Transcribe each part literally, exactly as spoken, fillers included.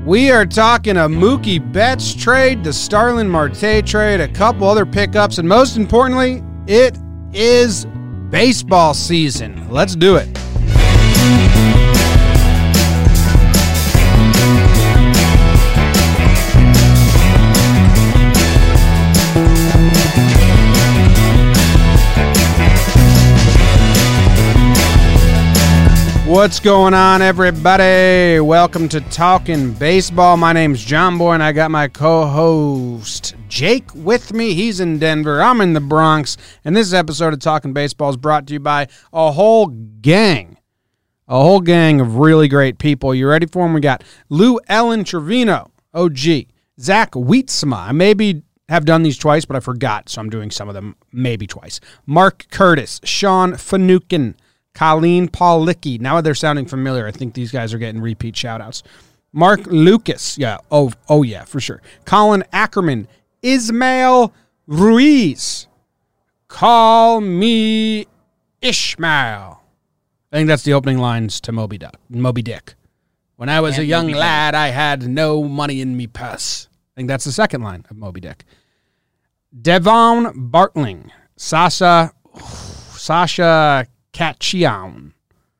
We are talking a Mookie Betts trade, the Starlin Marte trade, a couple other pickups, and most importantly, it is baseball season. Let's do it. What's going on, everybody? Welcome to Talking Baseball. My name's John Boy, and I got my co-host Jake with me. He's in Denver. I'm in the Bronx. And this episode of Talking Baseball is brought to you by a whole gang, a whole gang of really great people. You ready for them? We got Lou Ellen Trevino, O G, Zach Wheatsma. I maybe have done these twice, but I forgot, so I'm doing some of them maybe twice. Mark Curtis, Sean Finucane, Colleen Paulicki. Now they're sounding familiar. I think these guys are getting repeat shout-outs. Mark Lucas. Yeah. Oh, oh yeah, for sure. Colin Ackerman. Ismael Ruiz. Call me Ishmael. I think that's the opening lines to Moby Dick. Moby Dick. When I was and a young Moby lad, Dick. I had no money in me purse. I think that's the second line of Moby Dick. Devon Bartling. Sasha. Sasha Kachian.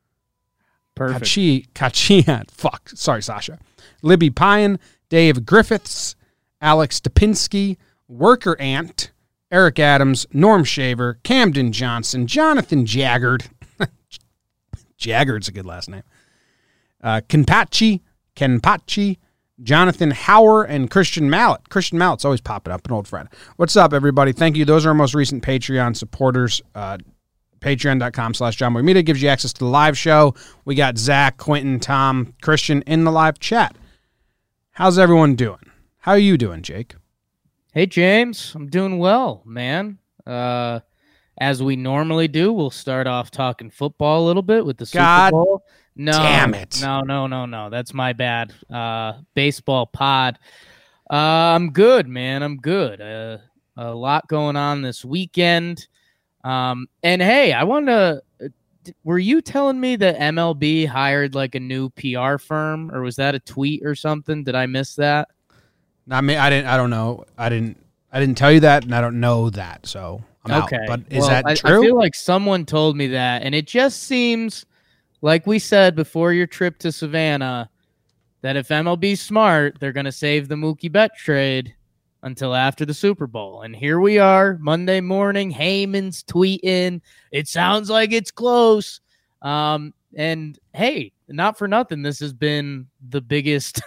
Perfect. Kachi, Kachian. Fuck. Sorry, Sasha. Libby Pyan, Dave Griffiths, Alex Stopinski, Worker Ant, Eric Adams, Norm Shaver, Camden Johnson, Jonathan Jaggard. Jaggard's a good last name. Uh, Kenpachi, Kenpachi, Jonathan Hauer, and Christian Mallet. Christian Mallet's always popping up, an old friend. What's up, everybody? Thank you. Those are our most recent Patreon supporters. Uh, Patreon.com slash John Boy Media gives you access to the live show. We got Zach, Quentin, Tom, Christian in the live chat. How's everyone doing? How are you doing, Jake? Hey, James. I'm doing well, man. Uh, as we normally do, we'll start off talking football a little bit with the God Super Bowl. No, damn it. No, no, no, no. That's my bad. Uh, baseball pod. Uh, I'm good, man. I'm good. Uh, a lot going on this weekend. Um, and hey, I want to, were you telling me that M L B hired like a new P R firm, or was that a tweet or something? Did I miss that? Not me. I didn't, I don't know. I didn't, I didn't tell you that, and I don't know that. So I'm okay. out. But is well, that I, true? I feel like someone told me that, and it just seems like we said before your trip to Savannah that if M L B's smart, they're going to save the Mookie Betts trade until after the Super Bowl. And here we are, Monday morning, Heyman's tweeting, it sounds like it's close. Um, and hey, not for nothing, this has been the biggest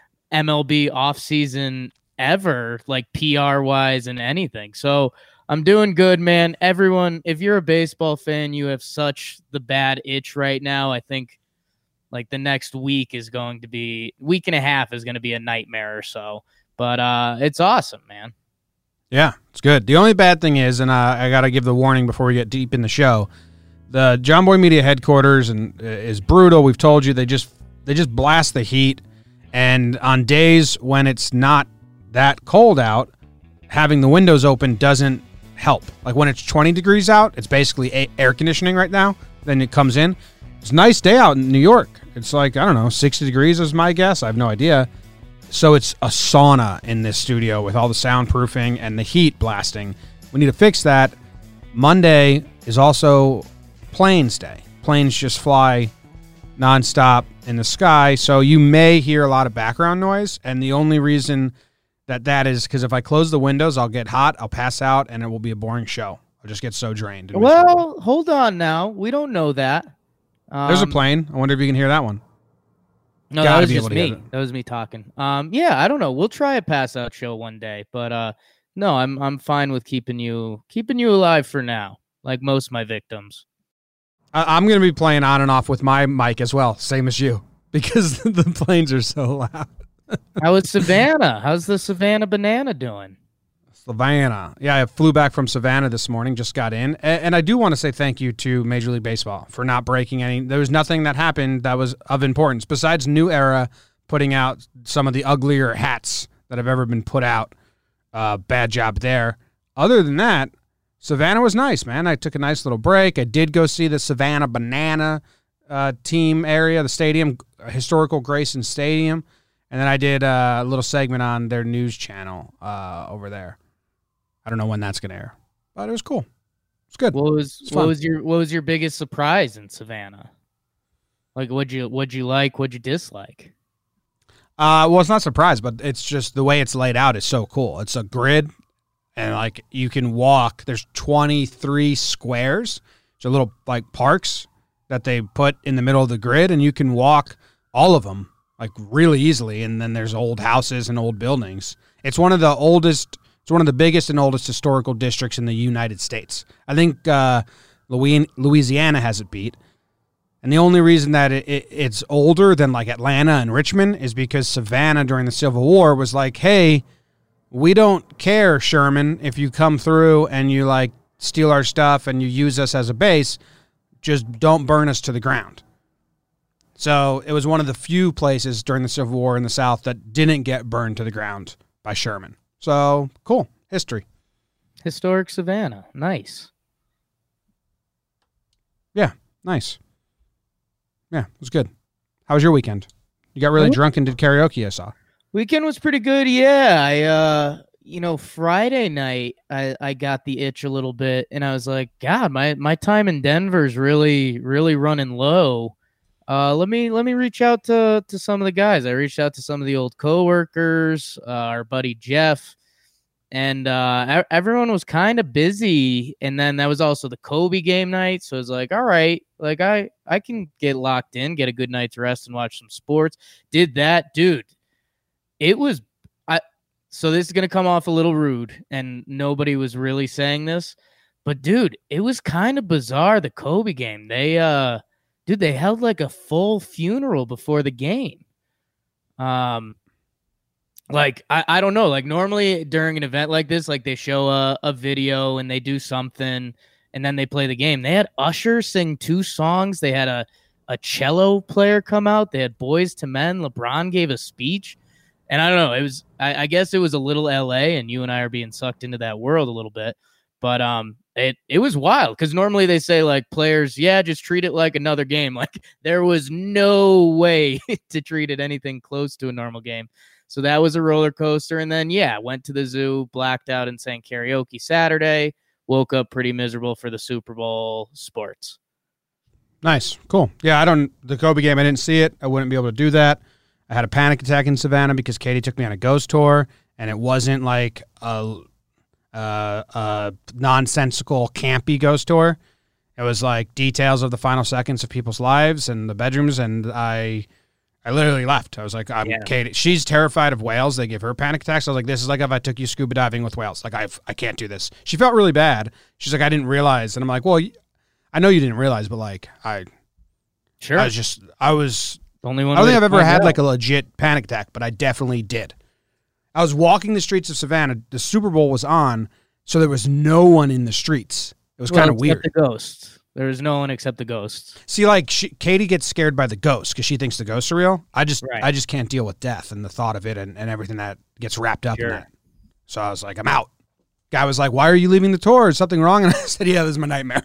M L B offseason ever, like P R-wise and anything. So I'm doing good, man. Everyone, if you're a baseball fan, you have such the bad itch right now. I think like the next week is going to be, week and a half is going to be a nightmare or so. But uh, it's awesome, man. Yeah, it's good. The only bad thing is, and uh, I got to give the warning before we get deep in the show, the John Boy Media headquarters and uh, is brutal. We've told you they just they just blast the heat, and on days when it's not that cold out, having the windows open doesn't help. Like when it's twenty degrees out, it's basically a- air conditioning right now. Then it comes in. It's a nice day out in New York. It's like, I don't know, sixty degrees is my guess. I have no idea. So it's a sauna in this studio with all the soundproofing and the heat blasting. We need to fix that. Monday is also planes day. Planes just fly nonstop in the sky, so you may hear a lot of background noise, and the only reason that that is because if I close the windows, I'll get hot, I'll pass out, and it will be a boring show. I'll just get so drained. Well, hold on now. We don't know that. Um, There's a plane. I wonder if you can hear that one. No, Gotta that was be just able to hear me. it. That was me talking. Um, yeah, I don't know. We'll try a pass out show one day, but uh, no, I'm I'm fine with keeping you keeping you alive for now, like most of my victims. I- I'm going to be playing on and off with my mic as well, same as you, because the planes are so loud. How is Savannah? How's the Savannah banana doing? Savannah. Yeah, I flew back from Savannah this morning, just got in. And, and I do want to say thank you to Major League Baseball for not breaking any. There was nothing that happened that was of importance besides New Era putting out some of the uglier hats that have ever been put out. Uh, bad job there. Other than that, Savannah was nice, man. I took a nice little break. I did go see the Savannah Banana uh, team area, the stadium, historical Grayson Stadium. And then I did a little segment on their news channel uh, over there. I don't know when that's going to air, but it was cool. It's good. What was It's what fun. was your what was your biggest surprise in Savannah? Like, what'd you what'd you like? What'd you dislike? Uh, well, it's not surprised, but it's just the way it's laid out is so cool. It's a grid, and like you can walk. There's twenty-three squares, so little like parks that they put in the middle of the grid, and you can walk all of them like really easily. And then there's old houses and old buildings. It's one of the oldest. It's one of the biggest and oldest historical districts in the United States. I think uh, Louisiana has it beat. And the only reason that it, it, it's older than like Atlanta and Richmond is because Savannah during the Civil War was like, hey, we don't care, Sherman, if you come through and you like steal our stuff and you use us as a base, just don't burn us to the ground. So it was one of the few places during the Civil War in the South that didn't get burned to the ground by Sherman. So, cool. History. Historic Savannah. Nice. Yeah, nice. Yeah, it was good. How was your weekend? You got really drunk and did karaoke, I saw. Weekend was pretty good, yeah. I, uh, you know, Friday night, I, I got the itch a little bit, and I was like, God, my, my time in Denver's really, really running low. Uh, let me let me reach out to, to some of the guys. I reached out to some of the old coworkers, uh, our buddy Jeff, and uh, everyone was kind of busy. And then that was also the Kobe game night, so I was like, all right, like I I can get locked in, get a good night's rest, and watch some sports. Did that, dude. It was I. So this is gonna come off a little rude, and nobody was really saying this, but dude, it was kind of bizarre. The Kobe game, they uh. Dude, they held like a full funeral before the game. Um, like, I, I don't know. Like, normally during an event like this, like they show a, a video and they do something and then they play the game. They had Usher sing two songs. They had a, a cello player come out. They had Boys to Men. LeBron gave a speech. And I don't know. It was, I, I guess it was a little L A, and you and I are being sucked into that world a little bit. But um, it, it was wild because normally they say, like, players, yeah, just treat it like another game. Like, there was no way to treat it anything close to a normal game. So that was a roller coaster. And then, yeah, went to the zoo, blacked out and sang karaoke Saturday, woke up pretty miserable for the Super Bowl sports. Nice. Cool. Yeah, I don't, the Kobe game, I didn't see it. I wouldn't be able to do that. I had a panic attack in Savannah because Katie took me on a ghost tour, and it wasn't like a, a, a nonsensical, campy ghost tour. It was like details of the final seconds of people's lives and the bedrooms, and I I literally left. I was like, I'm Yeah. Katie. She's terrified of whales. They give her panic attacks. I was like, this is like if I took you scuba diving with whales. Like, I I can't do this. She felt really bad. She's like, I didn't realize. And I'm like, well, I know you didn't realize, but like, I, Sure. I was just, I was, Only one I don't way think to I've ever find had out. like a legit panic attack, but I definitely did. I was walking the streets of Savannah. The Super Bowl was on, so there was no one in the streets. It was Well, kind of except weird. The ghosts. There was no one except the ghosts. See, like she, Katie gets scared by the ghosts because she thinks the ghosts are real. I just, Right. I just can't deal with death and the thought of it and, and everything that gets wrapped up Sure. in that. So I was like, I'm out. Guy was like, why are you leaving the tour? Is something wrong? And I said, yeah, this is my nightmare.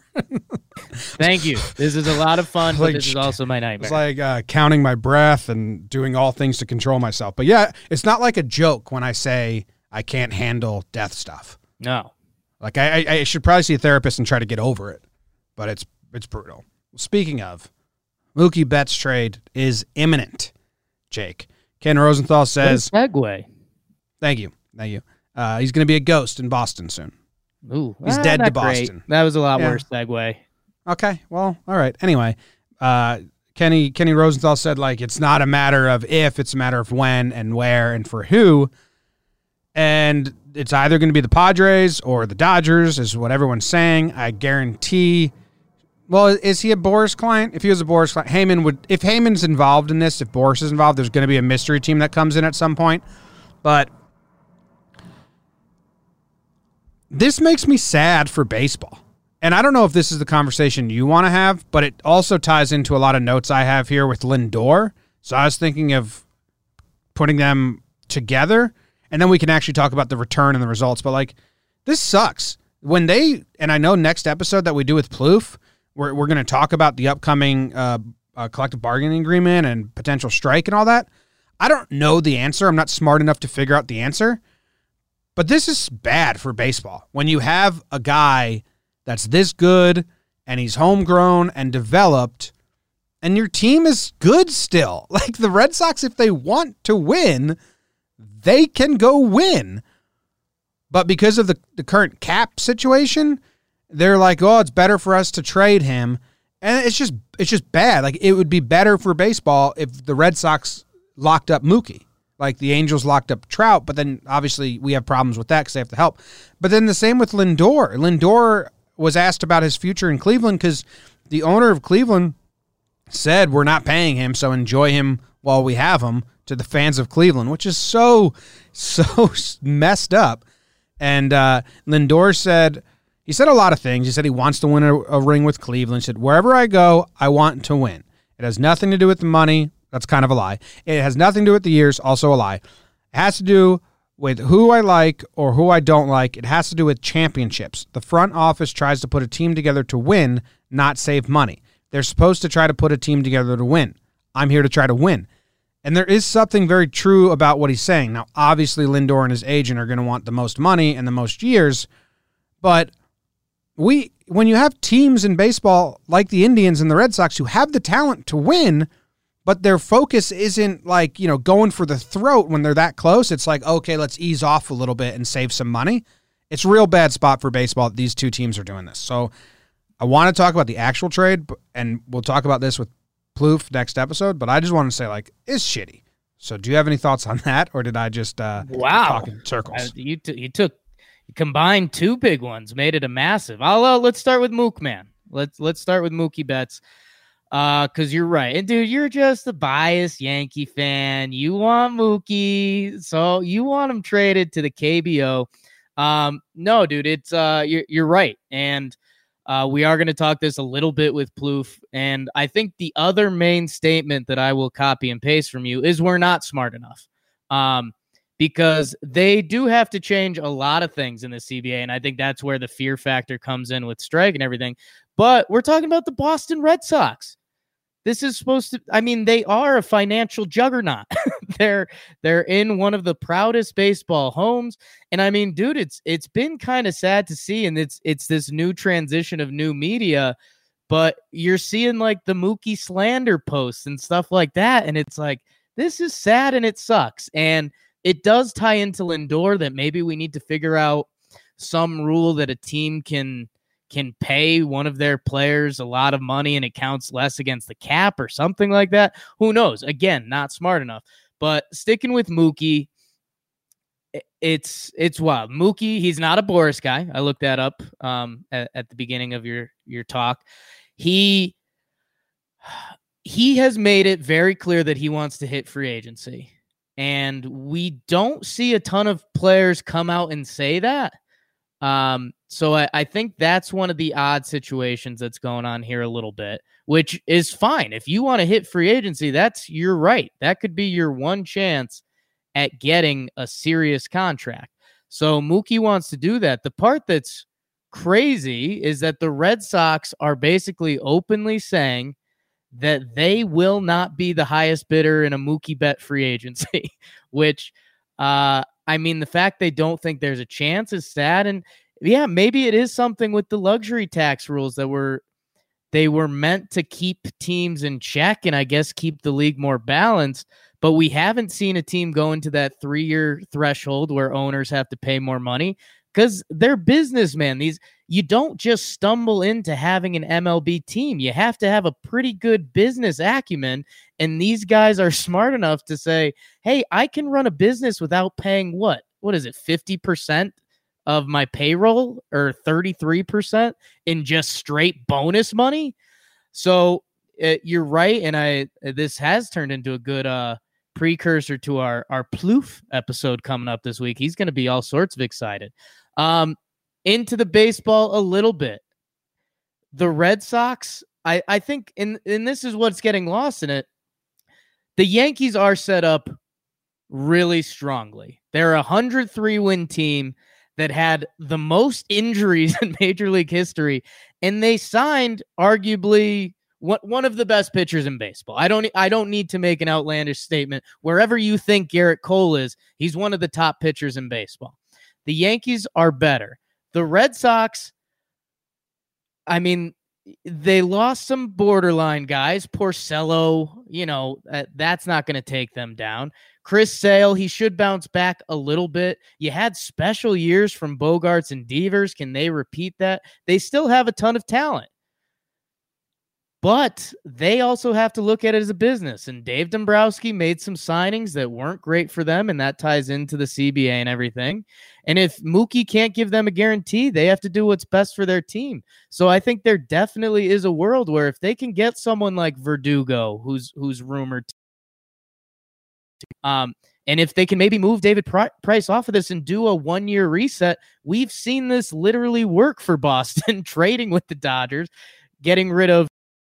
Thank you. This is a lot of fun, but Like, this is also my nightmare. It's like uh, counting my breath and doing all things to control myself. But yeah, it's not like a joke when I say I can't handle death stuff. no. Like I, I, I should probably see a therapist and try to get over it, but it's it's brutal. Speaking of, Mookie Betts trade is imminent. Jake Ken Rosenthal says, What a segue. "Thank you, thank you." Uh, he's going to be a ghost in Boston soon. Ooh, He's ah, dead to not great. Boston. That was a lot Yeah. worse segue. Okay, well, all right. Anyway, uh, Kenny Kenny Rosenthal said like it's not a matter of if, it's a matter of when and where and for who. And it's either going to be the Padres or the Dodgers, is what everyone's saying. I guarantee. Well, is he a Boris client? If he was a Boris client, Heyman would. If Heyman's involved in this, if Boris is involved, there's going to be a mystery team that comes in at some point. But this makes me sad for baseball. And I don't know if this is the conversation you want to have, but it also ties into a lot of notes I have here with Lindor. So I was thinking of putting them together, and then we can actually talk about the return and the results. But, like, this sucks. When they, and I know next episode that we do with Plouffe, we're, we're going to talk about the upcoming uh, uh, collective bargaining agreement and potential strike and all that. I don't know the answer. I'm not smart enough to figure out the answer. But this is bad for baseball. When you have a guy that's this good and he's homegrown and developed and your team is good still. Like the Red Sox, if they want to win, they can go win. But because of the, the current cap situation, they're like, oh, it's better for us to trade him. And it's just it's just bad. Like it would be better for baseball if the Red Sox locked up Mookie. Like the Angels locked up Trout, but then obviously we have problems with that because they have to help. But then the same with Lindor. Lindor was asked about his future in Cleveland because the owner of Cleveland said we're not paying him, so enjoy him while we have him, to the fans of Cleveland, which is so, so messed up. And uh, Lindor said, he said a lot of things. He said he wants to win a, a ring with Cleveland. He said, wherever I go, I want to win. It has nothing to do with the money. That's kind of a lie. It has nothing to do with the years. Also a lie. It has to do with who I like or who I don't like. It has to do with championships. The front office tries to put a team together to win, not save money. They're supposed to try to put a team together to win. I'm here to try to win. And there is something very true about what he's saying. Now, obviously, Lindor and his agent are going to want the most money and the most years, but we, when you have teams in baseball like the Indians and the Red Sox who have the talent to win, but their focus isn't like, you know, going for the throat when they're that close. It's like, okay, let's ease off a little bit and save some money. It's a real bad spot for baseball that these two teams are doing this. So I want to talk about the actual trade, and we'll talk about this with Plouffe next episode, but I just want to say, like, it's shitty. So do you have any thoughts on that, or did I just uh, wow. talk in circles? I, you, t- you took you combined two big ones, made it a massive. I'll, uh, let's start with Mook, man. Let's, let's start with Mookie Betts. Uh, cause you're right. And dude, you're just a biased Yankee fan. You want Mookie, so you want him traded to the K B O. Um, no, dude, it's, uh, you're, you're right. And, uh, we are going to talk this a little bit with Plouffe. And I think the other main statement that I will copy and paste from you is we're not smart enough. Um, because they do have to change a lot of things in the C B A. And I think that's where the fear factor comes in with strike and everything. But we're talking about the Boston Red Sox. This is supposed to, I mean, they are a financial juggernaut. they're they're in one of the proudest baseball homes. And I mean, dude, it's it's been kind of sad to see. And it's it's this new transition of new media, but you're seeing like the Mookie slander posts and stuff like that. And it's like, this is sad and it sucks. And it does tie into Lindor that maybe we need to figure out some rule that a team can can pay one of their players a lot of money and it counts less against the cap or something like that. Who knows? Again, not smart enough. But sticking with Mookie, it's it's wild. Mookie, he's not a Boris guy. I looked that up um, at, at the beginning of your your talk. He he has made it very clear that he wants to hit free agency. And we don't see a ton of players come out and say that. Um, so I, I think that's one of the odd situations that's going on here a little bit, which is fine. If you want to hit free agency, that's your right. That could be your one chance at getting a serious contract. So Mookie wants to do that. The part that's crazy is that the Red Sox are basically openly saying that they will not be the highest bidder in a Mookie Bet free agency, which, uh, I mean, the fact they don't think there's a chance is sad. And yeah, maybe it is something with the luxury tax rules that were, they were meant to keep teams in check and I guess keep the league more balanced, but we haven't seen a team go into that three-year threshold where owners have to pay more money because they're businessmen. These, you don't just stumble into having an M L B team. You have to have a pretty good business acumen. And these guys are smart enough to say, hey, I can run a business without paying what? What is it, fifty percent of my payroll or thirty-three percent in just straight bonus money? So uh, you're right. And I this has turned into a good uh, precursor to our, our Plouffe episode coming up this week. He's going to be all sorts of excited. Um, into the baseball a little bit. The Red Sox, I, I think, and, and this is what's getting lost in it, the Yankees are set up really strongly. They're a one hundred three win team that had the most injuries in Major League history, and they signed arguably one of the best pitchers in baseball. I don't I don't need to make an outlandish statement. Wherever you think Garrett Cole is, he's one of the top pitchers in baseball. The Yankees are better. The Red Sox, I mean, they lost some borderline guys. Porcello, you know, uh, that's not going to take them down. Chris Sale, he should bounce back a little bit. You had special years from Bogarts and Devers. Can they repeat that? They still have a ton of talent. But they also have to look at it as a business. And Dave Dombrowski made some signings that weren't great for them, and that ties into the C B A and everything. And if Mookie can't give them a guarantee, they have to do what's best for their team. So I think there definitely is a world where if they can get someone like Verdugo, who's who's rumored to, um, and if they can maybe move David Price off of this and do a one-year reset, we've seen this literally work for Boston, trading with the Dodgers, getting rid of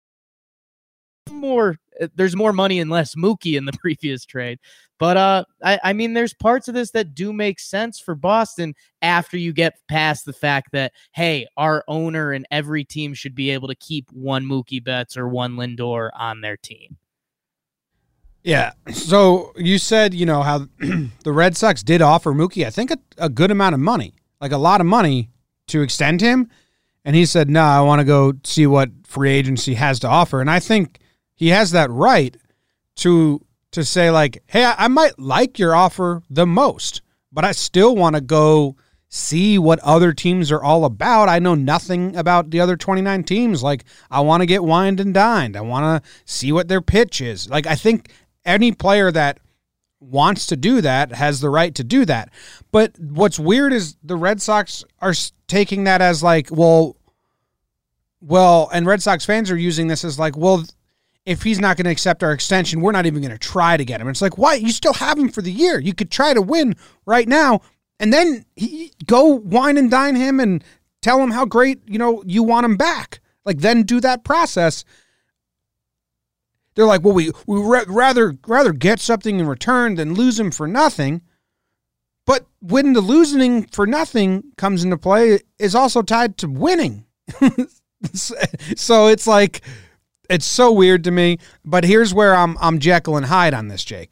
more there's more money and less Mookie in the previous trade. But uh I, I mean there's parts of this that do make sense for Boston after you get past the fact that, hey, our owner and every team should be able to keep one Mookie Betts or one Lindor on their team. Yeah. So you said, you know, how the Red Sox did offer Mookie, I think, a, a good amount of money, like a lot of money to extend him. And he said, no, I want to go see what free agency has to offer. And I think he has that right to to say, like, hey, I, I might like your offer the most, but I still want to go see what other teams are all about. I know nothing about the other twenty-nine teams. Like, I want to get wined and dined. I want to see what their pitch is. Like, I think any player that wants to do that has the right to do that. But what's weird is the Red Sox are taking that as like, well, well, and Red Sox fans are using this as like, well, if he's not going to accept our extension, we're not even going to try to get him. It's like, why? You still have him for the year. You could try to win right now, and then he, go wine and dine him and tell him how great, you know, you want him back. Like, then do that process. They're like, well, we we rather rather get something in return than lose him for nothing. But when the losing for nothing comes into play, is also tied to winning. So it's like, it's so weird to me. But here's where I'm I'm Jekyll and Hyde on this, Jake.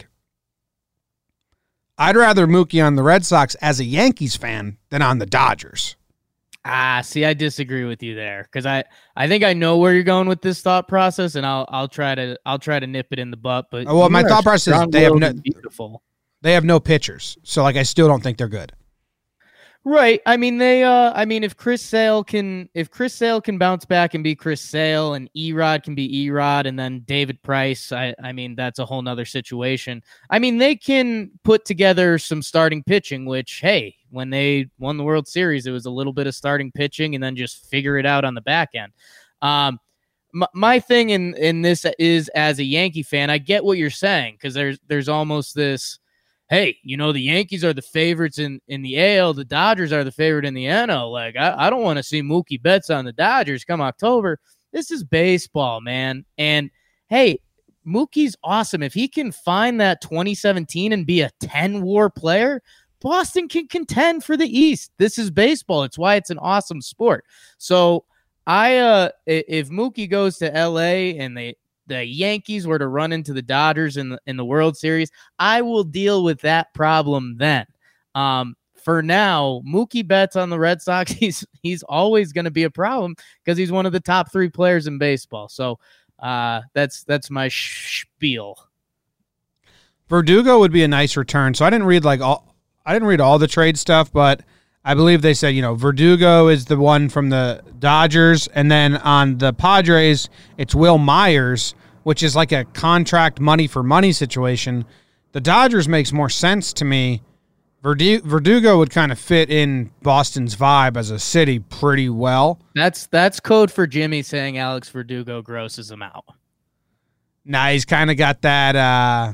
I'd rather Mookie on the Red Sox as a Yankees fan than on the Dodgers. Ah, see, I disagree with you there, because I, I think I know where you're going with this thought process, and I'll I'll try to I'll try to nip it in the butt. But well, my thought process is they have no beautiful. They have no pitchers, so like I still don't think they're good. Right. I mean, they. Uh, I mean, if Chris Sale can, if Chris Sale can bounce back and be Chris Sale, and Erod can be Erod, and then David Price, I, I mean, that's a whole nother situation. I mean, they can put together some starting pitching. Which, hey, when they won the World Series, it was a little bit of starting pitching, and then just figure it out on the back end. Um, my, my thing in in this is, as a Yankee fan, I get what you're saying, because there's there's almost this. Hey, you know, the Yankees are the favorites in, in the A L. The Dodgers are the favorite in the N L. Like, I, I don't want to see Mookie Betts on the Dodgers come October. This is baseball, man. And, hey, Mookie's awesome. If he can find that twenty seventeen and be a ten-war player, Boston can contend for the East. This is baseball. It's why it's an awesome sport. So, I uh, if Mookie goes to L A and they – the Yankees were to run into the Dodgers in the, in the World Series, I will deal with that problem then. Um, for now, Mookie Betts on the Red Sox, he's he's always going to be a problem because he's one of the top three players in baseball. So uh, that's that's my spiel. Verdugo would be a nice return. So I didn't read like all I didn't read all the trade stuff, but I believe they said, you know, Verdugo is the one from the Dodgers, and then on the Padres, it's Will Myers, which is like a contract money for money situation. The Dodgers makes more sense to me. Verdu- Verdugo would kind of fit in Boston's vibe as a city pretty well. That's that's code for Jimmy saying Alex Verdugo grosses him out. Nah, he's kind of got that. Uh,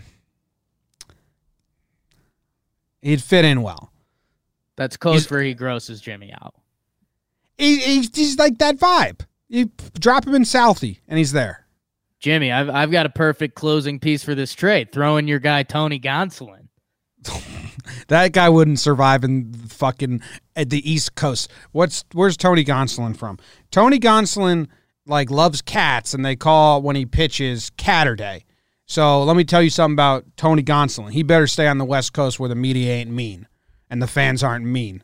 he'd fit in well. That's code he's, for he grosses Jimmy out. He, he's, he's like that vibe. You drop him in Southie, and he's there. Jimmy, I've I've got a perfect closing piece for this trade. Throw in your guy Tony Gonsolin. That guy wouldn't survive in fucking at the East Coast. What's where's Tony Gonsolin from? Tony Gonsolin like loves cats, and they call when he pitches Catterday. So let me tell you something about Tony Gonsolin. He better stay on the West Coast where the media ain't mean and the fans aren't mean,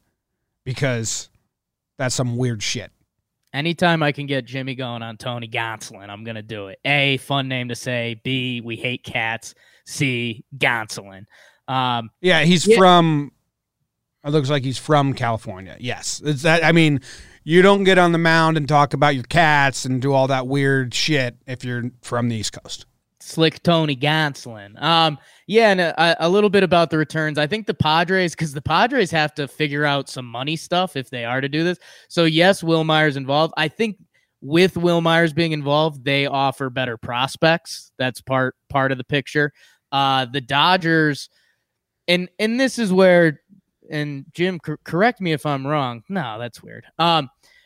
because that's some weird shit. Anytime I can get Jimmy going on Tony Gonsolin, I'm going to do it. A, fun name to say. B, we hate cats. C, Gonsolin. Um, yeah, he's yeah. from, it looks like he's from California. Yes. It's that. I mean, you don't get on the mound and talk about your cats and do all that weird shit if you're from the East Coast. Slick Tony Gonsolin. Um, yeah, and a, a little bit about the returns. I think the Padres, because the Padres have to figure out some money stuff if they are to do this. So, yes, Will Myers involved. I think with Will Myers being involved, they offer better prospects. That's part part of the picture. Uh, the Dodgers, and and this is where, and Jim, cor- correct me if I'm wrong. No, that's weird. Um,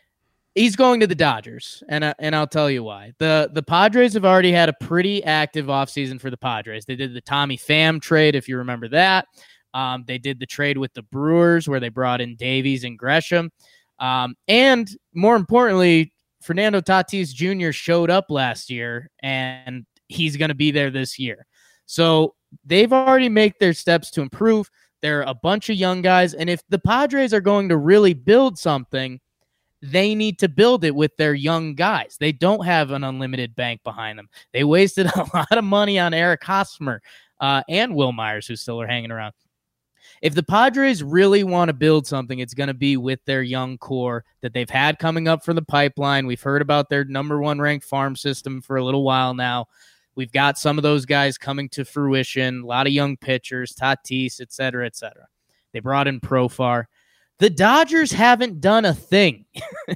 He's going to the Dodgers, and uh, and I'll tell you why. The The Padres have already had a pretty active offseason for the Padres. They did the Tommy Pham trade, if you remember that. Um, they did the trade with the Brewers where they brought in Davies and Gresham. Um, and more importantly, Fernando Tatis Junior showed up last year, and he's going to be there this year. So they've already made their steps to improve. They're a bunch of young guys, and if the Padres are going to really build something, they need to build it with their young guys. They don't have an unlimited bank behind them. They wasted a lot of money on Eric Hosmer uh, and Will Myers, who still are hanging around. If the Padres really want to build something, it's going to be with their young core that they've had coming up for the pipeline. We've heard about their number one ranked farm system for a little while now. We've got some of those guys coming to fruition, a lot of young pitchers, Tatis, et cetera, et cetera. They brought in Profar. The Dodgers haven't done a thing,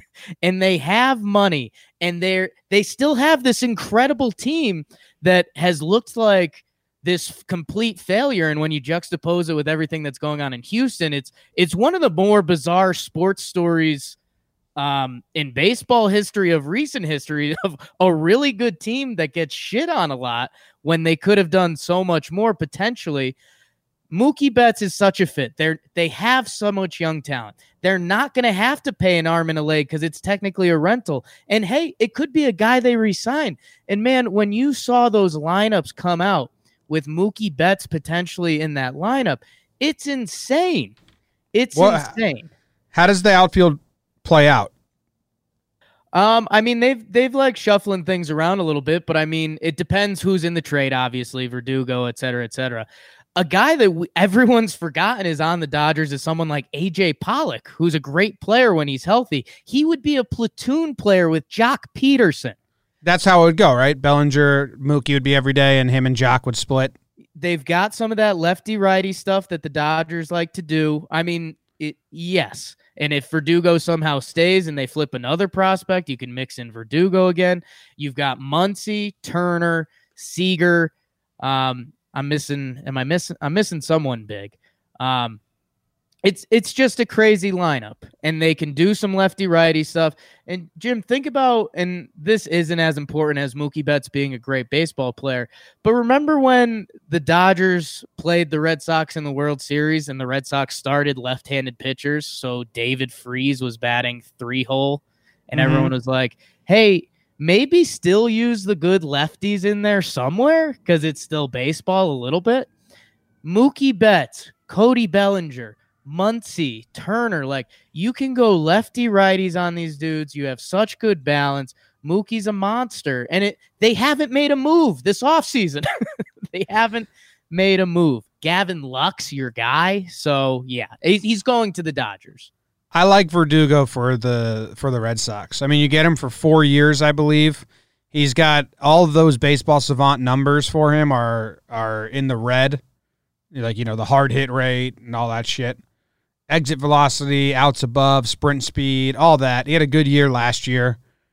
and they have money, and they're they still have this incredible team that has looked like this complete failure. And when you juxtapose it with everything that's going on in Houston, it's it's one of the more bizarre sports stories um, in baseball history of recent history of a really good team that gets shit on a lot when they could have done so much more potentially. Mookie Betts is such a fit. They're, they have so much young talent. They're not going to have to pay an arm and a leg because it's technically a rental. And, hey, it could be a guy they re-sign. And, man, when you saw those lineups come out with Mookie Betts potentially in that lineup, it's insane. It's well, insane. How does the outfield play out? Um, I mean, they've they've like shuffling things around a little bit, but, I mean, it depends who's in the trade, obviously, Verdugo, et cetera, et cetera. A guy that we, everyone's forgotten is on the Dodgers is someone like A J Pollock, who's a great player when he's healthy. He would be a platoon player with Jock Peterson. That's how it would go, right? Bellinger, Mookie would be every day, and him and Jock would split. They've got some of that lefty-righty stuff that the Dodgers like to do. I mean, it, yes. And if Verdugo somehow stays and they flip another prospect, you can mix in Verdugo again. You've got Muncy, Turner, Seager, um, I'm missing. Am I missing? I'm missing someone big. Um, it's it's just a crazy lineup, and they can do some lefty righty stuff. And Jim, think about, and this isn't as important as Mookie Betts being a great baseball player, but remember when the Dodgers played the Red Sox in the World Series, and the Red Sox started left-handed pitchers, so David Freese was batting three hole, and mm-hmm. everyone was like, "Hey, maybe still use the good lefties in there somewhere because it's still baseball a little bit." Mookie Betts, Cody Bellinger, Muncy, Turner, like you can go lefty righties on these dudes. You have such good balance. Mookie's a monster, and it they haven't made a move this offseason. They haven't made a move. Gavin Lux, your guy. So yeah, he's going to the Dodgers. I like Verdugo for the for the Red Sox. I mean, you get him for four years, I believe. He's got all of those baseball savant numbers for him are are in the red, like you know the hard hit rate and all that shit, exit velocity, outs above, sprint speed, all that. He had a good year last year,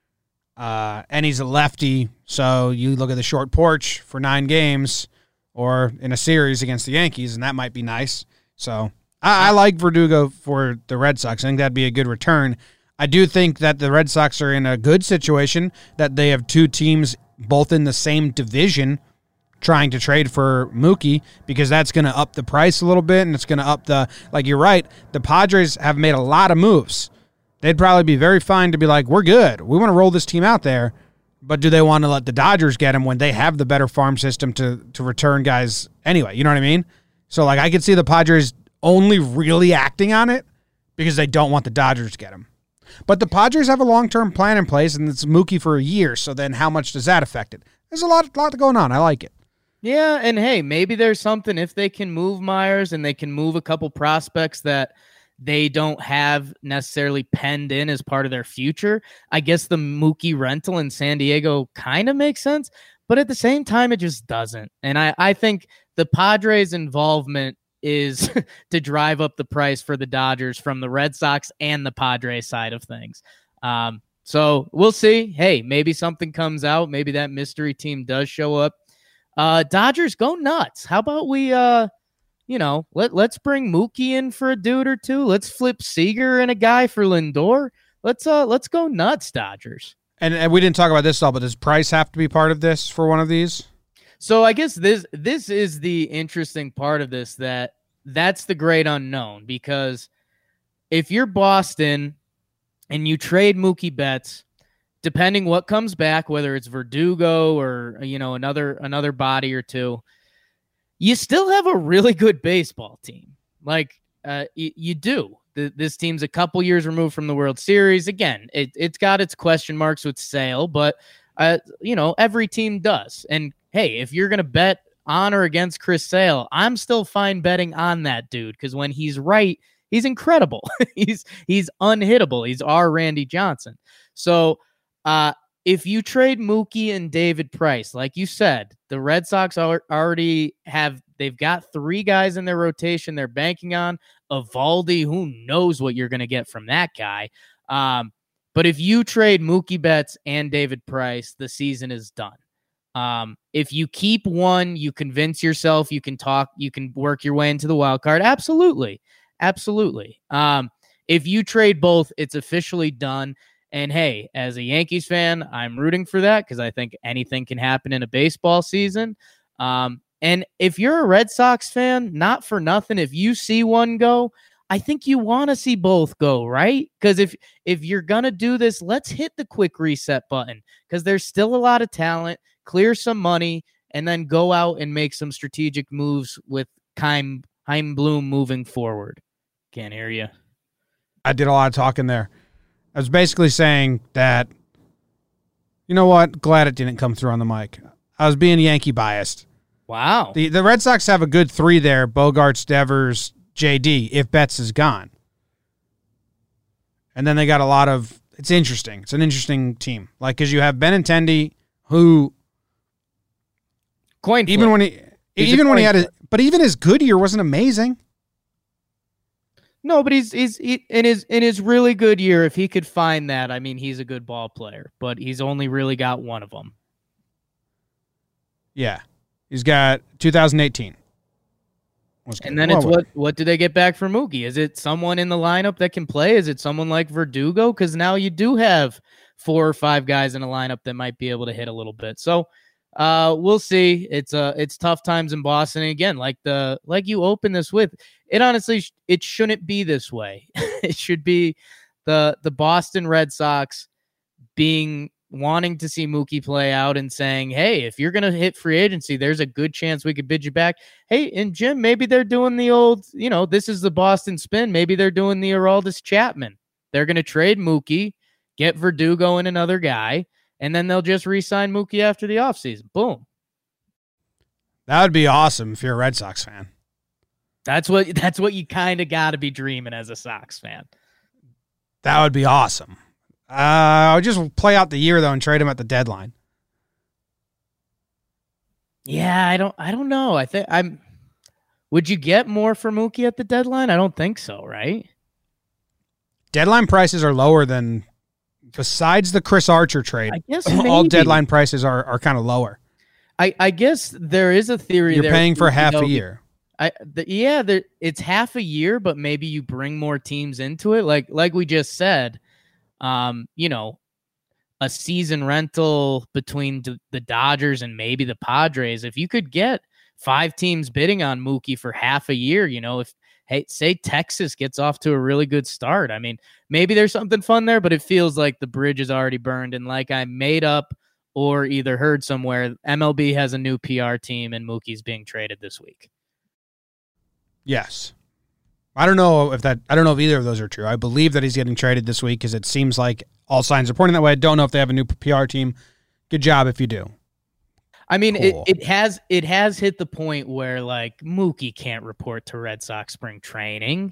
uh, and he's a lefty. So you look at the short porch for nine games, or in a series against the Yankees, and that might be nice. So. I, I like Verdugo for the Red Sox. I think that'd be a good return. I do think that the Red Sox are in a good situation, that they have two teams both in the same division trying to trade for Mookie, because that's going to up the price a little bit, and it's going to up the, like you're right, the Padres have made a lot of moves. they'd probably be very fine to be like, we're good. We want to roll this team out there. But do they want to let the Dodgers get him when they have the better farm system to to return guys anyway? You know what I mean? So, like, I could see the Padres only really acting on it because they don't want the Dodgers to get him. But the Padres have a long-term plan in place, and it's Mookie for a year, so then how much does that affect it? There's a lot, lot going on. I like it. Yeah, and hey, maybe there's something if they can move Myers and they can move a couple prospects that they don't have necessarily penned in as part of their future. I guess the Mookie rental in San Diego kind of makes sense, but at the same time, it just doesn't. And I, I think the Padres' involvement is to drive up the price for the Dodgers from the Red Sox and the Padres side of things. Um, so we'll see. Hey, maybe something comes out. Maybe that mystery team does show up. Uh, Dodgers, go nuts. How about we, uh, you know, let, let's bring Mookie in for a dude or two. Let's flip Seager and a guy for Lindor. Let's uh, let's go nuts, Dodgers. And, and we didn't talk about this at all, but does Price have to be part of this for one of these? So I guess this this is the interesting part of this, that that's the great unknown, because if you're Boston and you trade Mookie Betts, depending what comes back, whether it's Verdugo or, you know, another another body or two, you still have a really good baseball team. Like uh, y- you do. The, this team's a couple years removed from the World Series. Again, it, it's got its question marks with Sale, but uh, you know, every team does. And hey, if you're gonna bet on or against Chris Sale, I'm still fine betting on that dude, because when he's right, he's incredible. he's he's unhittable. He's our Randy Johnson. So uh, if you trade Mookie and David Price, like you said, the Red Sox are, already have, they've got three guys in their rotation they're banking on. Evaldi, who knows what you're going to get from that guy. Um, but if you trade Mookie Betts and David Price, the season is done. Um, if you keep one, you convince yourself you can talk, you can work your way into the wild card. Absolutely. Absolutely. Um, if you trade both, it's officially done. And hey, as a Yankees fan, I'm rooting for that because I think anything can happen in a baseball season. Um, and if you're a Red Sox fan, not for nothing, if you see one go, I think you want to see both go, right? Because if if you're going to do this, let's hit the quick reset button, because there's still a lot of talent, clear some money, and then go out and make some strategic moves with Chaim, Chaim Bloom moving forward. Can't hear you. I did a lot of talking there. I was basically saying that, you know what? Glad it didn't come through on the mic. I was being Yankee biased. Wow. The the Red Sox have a good three there, Bogarts, Devers, J D, if Betts is gone. And then they got a lot of, it's interesting. It's an interesting team. Like, because you have Benintendi, who, coin even flip. when he, He's even a when he coin had, a, flip. but even his good year wasn't amazing. No, but he's he's he, in his in his really good year. If he could find that, I mean, he's a good ball player. But he's only really got one of them. Yeah, he's got two thousand eighteen. And then it's what what do they get back for Mookie? Is it someone in the lineup that can play? Is it someone like Verdugo? Because now you do have four or five guys in a lineup that might be able to hit a little bit. So uh, we'll see. It's uh it's tough times in Boston. And again, like the like you open this with, it honestly it shouldn't be this way. It should be the the Boston Red Sox being wanting to see Mookie play out and saying, hey, if you're going to hit free agency, there's a good chance we could bid you back. Hey, and Jim, maybe they're doing the old, you know, this is the Boston spin. Maybe they're doing the Aroldis Chapman. They're going to trade Mookie, get Verdugo and another guy, and then they'll just re-sign Mookie after the offseason. Boom. That would be awesome if you're a Red Sox fan. That's what that's what you kind of got to be dreaming as a Sox fan. That would be awesome. Uh, I would just play out the year though and trade him at the deadline. Yeah, I don't I don't know. I think I'm would you get more for Mookie at the deadline? I don't think so, right? Deadline prices are lower than, besides the Chris Archer trade. I guess all maybe. deadline prices are, are kind of lower. I, I guess there is a theory You're there. paying for half know, a year. I the, yeah, there, it's half a year, but maybe you bring more teams into it. Like like we just said, um, you know, a season rental between d- the Dodgers and maybe the Padres. If you could get five teams bidding on Mookie for half a year. You know, if hey, say Texas gets off to a really good start, I mean, maybe there's something fun there, but it feels like the bridge is already burned. And like I made up or either heard somewhere, M L B has a new P R team and Mookie's being traded this week. Yes. I don't know if that, I don't know if either of those are true. I believe that he's getting traded this week because it seems like all signs are pointing that way. I don't know if they have a new P R team. Good job if you do. I mean, cool. it, it has it has hit the point where, like, Mookie can't report to Red Sox spring training.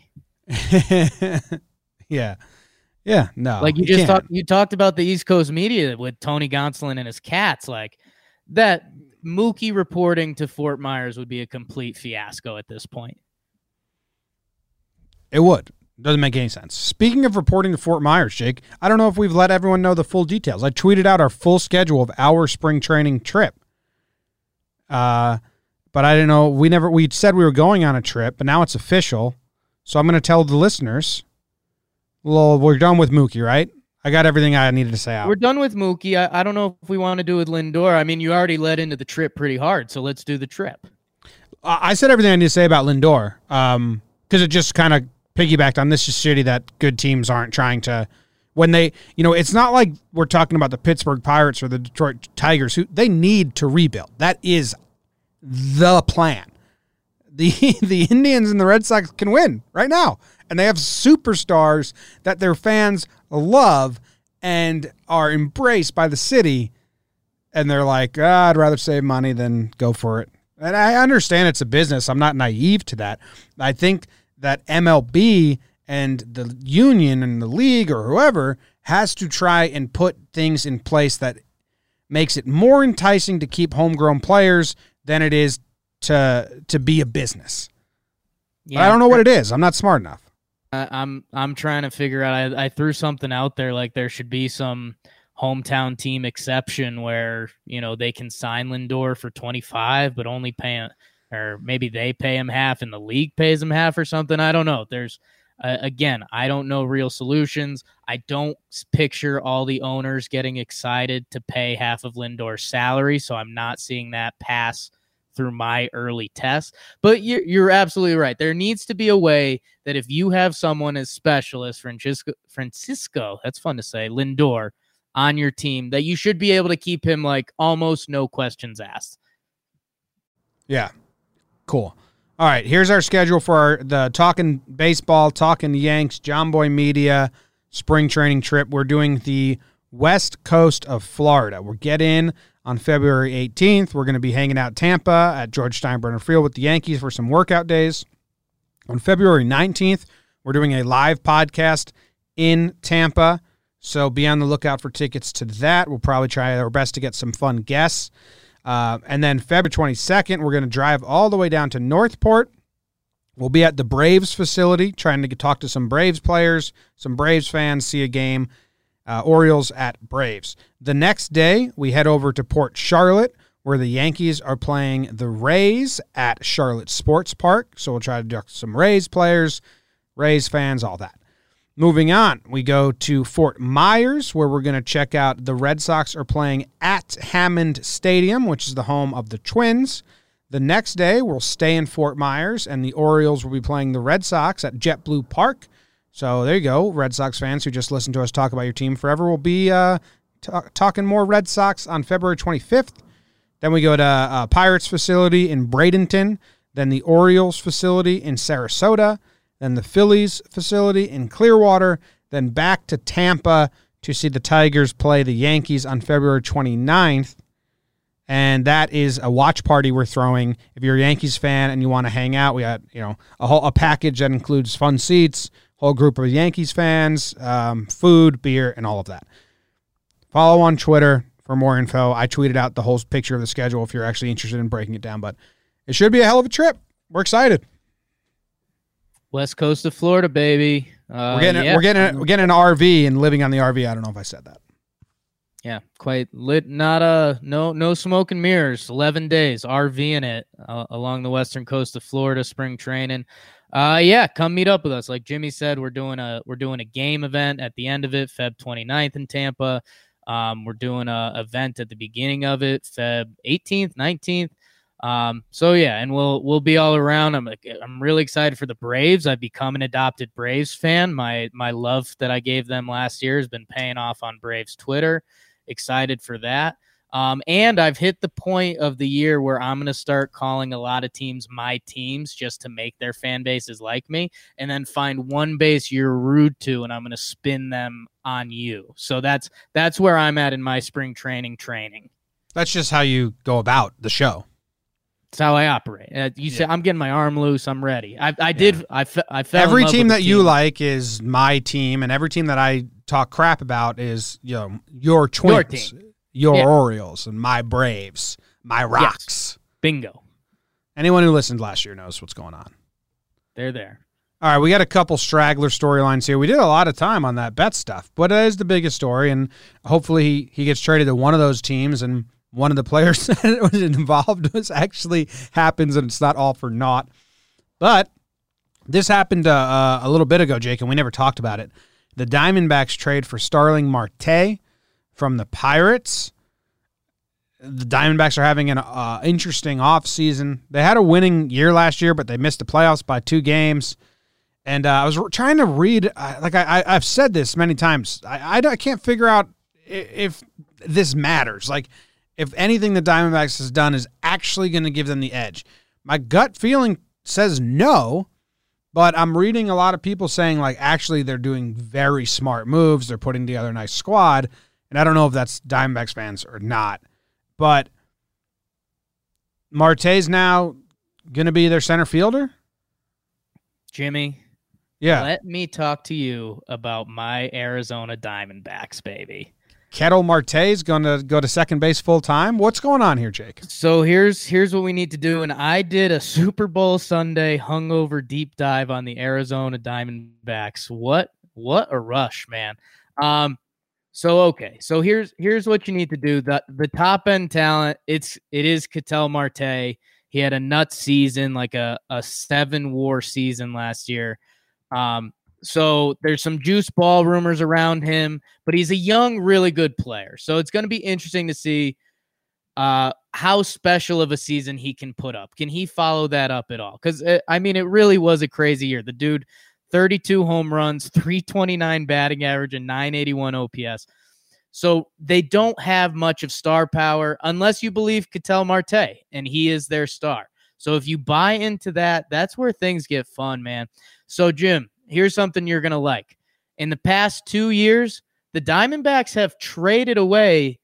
yeah. Yeah, no. Like, you just talked you talked about the East Coast media with Tony Gonsolin and his cats. Like, that Mookie reporting to Fort Myers would be a complete fiasco at this point. It would. Doesn't make any sense. Speaking of reporting to Fort Myers, Jake, I don't know if we've let everyone know the full details. I tweeted out our full schedule of our spring training trip. Uh, but I didn't know. We never. We said we were going on a trip, but now it's official. So I'm going to tell the listeners. Well, we're done with Mookie, right? I got everything I needed to say out. We're done with Mookie. I, I don't know if we want to do with Lindor. I mean, you already led into the trip pretty hard, so let's do the trip. Uh, I said everything I need to say about Lindor, um, because it just kind of piggybacked on this. Is shitty that good teams aren't trying to. When they, you know, it's not like we're talking about the Pittsburgh Pirates or the Detroit Tigers who they need to rebuild. That is the plan. The the Indians and the Red Sox can win right now. And they have superstars that their fans love and are embraced by the city. And they're like, ah, I'd rather save money than go for it. And I understand it's a business. I'm not naive to that. I think that M L B and the union and the league or whoever has to try and put things in place that makes it more enticing to keep homegrown players than it is to to be a business. Yeah, but I don't know what it is. I'm not smart enough. Uh, I'm I'm trying to figure out. I, I threw something out there like there should be some hometown team exception where, you know, they can sign Lindor for twenty-five, but only pay, or maybe they pay him half and the league pays him half or something. I don't know. There's Uh, again, I don't know real solutions. I don't picture all the owners getting excited to pay half of Lindor's salary, so I'm not seeing that pass through my early tests. But you're, you're absolutely right. There needs to be a way that if you have someone as special as Francisco, Francisco, that's fun to say, Lindor, on your team, that you should be able to keep him like almost no questions asked. Yeah, cool. All right, here's our schedule for our, the Talking Baseball, Talking Yanks, John Boy Media spring training trip. We're doing the west coast of Florida. We'll get in on February eighteenth. We're going to be hanging out Tampa at George Steinbrenner Field with the Yankees for some workout days. On February nineteenth, we're doing a live podcast in Tampa, so be on the lookout for tickets to that. We'll probably try our best to get some fun guests. Uh, and then February twenty-second, we're going to drive all the way down to Northport. We'll be at the Braves facility trying to get, talk to some Braves players, some Braves fans, see a game, uh, Orioles at Braves. The next day, we head over to Port Charlotte, where the Yankees are playing the Rays at Charlotte Sports Park. So we'll try to talk to some Rays players, Rays fans, all that. Moving on, we go to Fort Myers, where we're going to check out the Red Sox are playing at Hammond Stadium, which is the home of the Twins. The next day, we'll stay in Fort Myers, and the Orioles will be playing the Red Sox at JetBlue Park. So there you go, Red Sox fans who just listened to us talk about your team forever. We'll be uh, t- talking more Red Sox on February twenty-fifth. Then we go to uh, Pirates facility in Bradenton, then the Orioles facility in Sarasota, then the Phillies facility in Clearwater, then back to Tampa to see the Tigers play the Yankees on February twenty-ninth. And that is a watch party we're throwing. If you're a Yankees fan and you want to hang out, we got, you know, a whole a package that includes fun seats, whole group of Yankees fans, um, food, beer, and all of that. Follow on Twitter for more info. I tweeted out the whole picture of the schedule if you're actually interested in breaking it down, but it should be a hell of a trip. We're excited. West coast of Florida, baby. Uh, we're getting yeah. we're getting we're getting an R V and living on the R V. I don't know if I said that. Yeah, quite lit. Not a no no smoke and mirrors. Eleven days R V in it uh, along the western coast of Florida, spring training. Uh, yeah, come meet up with us. Like Jimmy said, we're doing a we're doing a game event at the end of it, February twenty-ninth in Tampa. Um, we're doing a event at the beginning of it, February eighteenth, nineteenth. Um, so yeah, and we'll we'll be all around. I'm I'm really excited for the Braves. I've become an adopted Braves fan. My my love that I gave them last year has been paying off on Braves Twitter. Excited for that. Um, and I've hit the point of the year where I'm going to start calling a lot of teams my teams just to make their fan bases like me, and then find one base you're rude to, and I'm going to spin them on you. So that's that's where I'm at in my spring training training. That's just how you go about the show. That's how I operate. Uh, you yeah. say I'm getting my arm loose. I'm ready. I, I did. Yeah. I, fe- I fell every in love team with that the you team. like is my team, and every team that I talk crap about is you know your Twins, your, team. your yeah. Orioles, and my Braves, my Rocks. Yes. Bingo. Anyone who listened last year knows what's going on. They're there. All right, we got a couple straggler storylines here. We did a lot of time on that bet stuff, but it is the biggest story, and hopefully he, he gets traded to one of those teams, and one of the players that was involved was actually happens, and it's not all for naught. But this happened uh, uh, a little bit ago, Jake, and we never talked about it. The Diamondbacks trade for Starling Marte from the Pirates. The Diamondbacks are having an uh, interesting offseason. They had a winning year last year, but they missed the playoffs by two games. And uh, I was trying to read, uh, like I, I, I've said this many times, I, I, I can't figure out if, if this matters. Like, if anything the Diamondbacks has done is actually going to give them the edge. My gut feeling says no, but I'm reading a lot of people saying, like, actually they're doing very smart moves. They're putting together a nice squad, and I don't know if that's Diamondbacks fans or not. But Marte's now going to be their center fielder? Jimmy, yeah. Let me talk to you about my Arizona Diamondbacks, baby. Ketel Marte's going to go to second base full time. What's going on here, Jake? So here's here's what we need to do. And I did a Super Bowl Sunday hungover deep dive on the Arizona Diamondbacks. What what a rush, man. Um, so okay, so here's here's what you need to do. The the top end talent, it's it is Ketel Marte. He had a nuts season, like a a seven WAR season last year. Um. So there's some juice ball rumors around him, but he's a young, really good player. So it's going to be interesting to see uh, how special of a season he can put up. Can he follow that up at all? Because, I mean, it really was a crazy year. The dude, thirty-two home runs, three twenty-nine batting average, and nine eighty-one O P S. So they don't have much of star power unless you believe Ketel Marte, and he is their star. So if you buy into that, that's where things get fun, man. So, Jim, here's something you're going to like. In the past two years, the Diamondbacks have traded away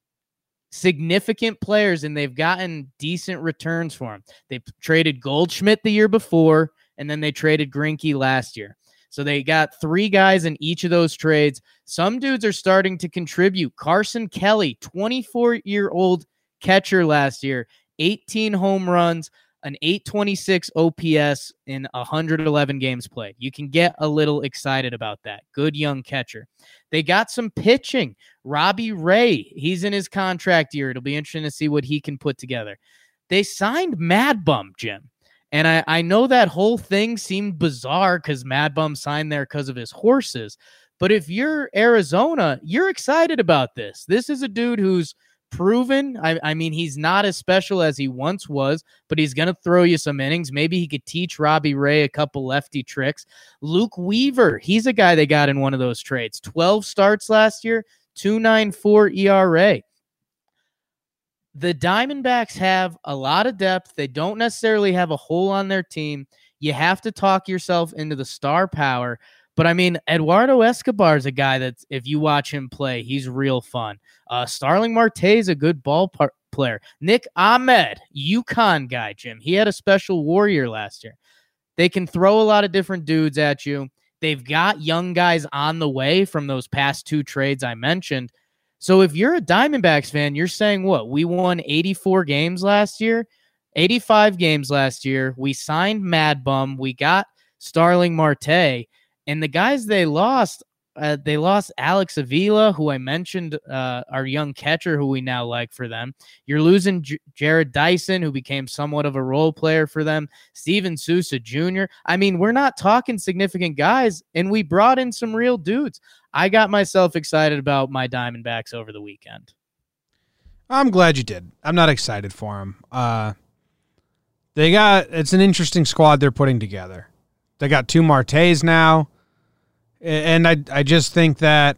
significant players, and they've gotten decent returns for them. They traded Goldschmidt the year before, and then they traded Greinke last year. So they got three guys in each of those trades. Some dudes are starting to contribute. Carson Kelly, twenty-four-year-old catcher last year, eighteen home runs, an eight twenty-six O P S in one hundred eleven games played. You can get a little excited about that. Good young catcher. They got some pitching. Robbie Ray, he's in his contract year. It'll be interesting to see what he can put together. They signed Mad Bum, Jim. And I, I know that whole thing seemed bizarre because Mad Bum signed there because of his horses. But if you're Arizona, you're excited about this. This is a dude who's proven. I, I mean, he's not as special as he once was, but he's going to throw you some innings. Maybe he could teach Robbie Ray a couple lefty tricks. Luke Weaver, he's a guy they got in one of those trades. twelve starts last year, two point nine four E R A. The Diamondbacks have a lot of depth. They don't necessarily have a hole on their team. You have to talk yourself into the star power. But, I mean, Eduardo Escobar is a guy that, if you watch him play, he's real fun. Uh, Starling Marte is a good ball par- player. Nick Ahmed, UConn guy, Jim. He had a special warrior last year. They can throw a lot of different dudes at you. They've got young guys on the way from those past two trades I mentioned. So if you're a Diamondbacks fan, you're saying, what? We won eighty-four games last year, eighty-five games last year. We signed Mad Bum. We got Starling Marte. And the guys they lost, uh, they lost Alex Avila, who I mentioned, uh, our young catcher, who we now like for them. You're losing J- Jared Dyson, who became somewhat of a role player for them. Steven Souza Junior I mean, we're not talking significant guys, and we brought in some real dudes. I got myself excited about my Diamondbacks over the weekend. I'm glad you did. I'm not excited for them. Uh, They got it's an interesting squad they're putting together. They got two Martes now, and I I just think that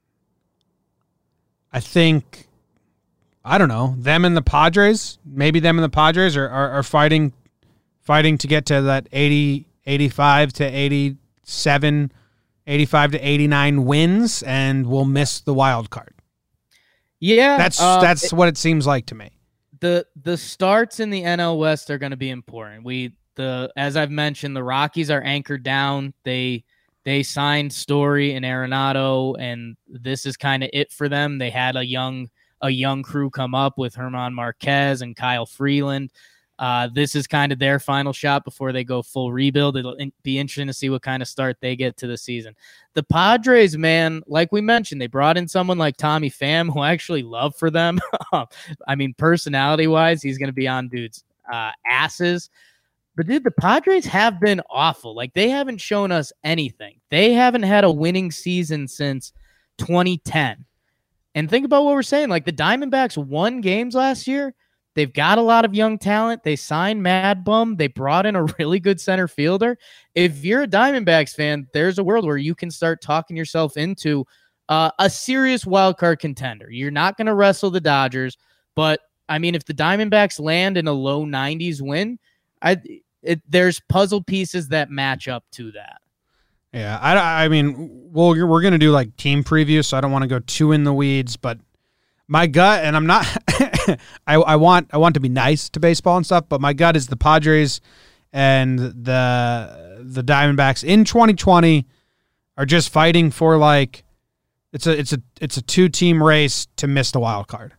I think I don't know them and the Padres. Maybe them and the Padres are are, are fighting fighting to get to that eighty, eighty-five to eighty-seven, eighty-five to eighty-nine wins, and we'll miss the wild card. Yeah, that's uh, that's it, what it seems like to me. The the starts in the N L West are going to be important. We the as I've mentioned, the Rockies are anchored down. They they signed Story and Arenado, and this is kind of it for them. They had a young a young crew come up with Herman Marquez and Kyle Freeland. Uh, this is kind of their final shot before they go full rebuild. It'll in- be interesting to see what kind of start they get to the season. The Padres, man, like we mentioned, they brought in someone like Tommy Pham, who I actually love for them. I mean, personality-wise, he's going to be on dudes' uh, asses. But, dude, the Padres have been awful. Like, they haven't shown us anything. They haven't had a winning season since twenty ten. And think about what we're saying. Like, the Diamondbacks won games last year. They've got a lot of young talent. They signed Mad Bum. They brought in a really good center fielder. If you're a Diamondbacks fan, there's a world where you can start talking yourself into uh, a serious wild card contender. You're not going to wrestle the Dodgers, but I mean, if the Diamondbacks land in a low nineties win, I it, there's puzzle pieces that match up to that. Yeah, I, I mean, well, we're going to do like team previews, so I don't want to go too in the weeds, but my gut, and I'm not, I, I want I want to be nice to baseball and stuff, but my gut is the Padres and the the Diamondbacks in twenty twenty are just fighting for like it's a it's a it's a two team race to miss the wild card.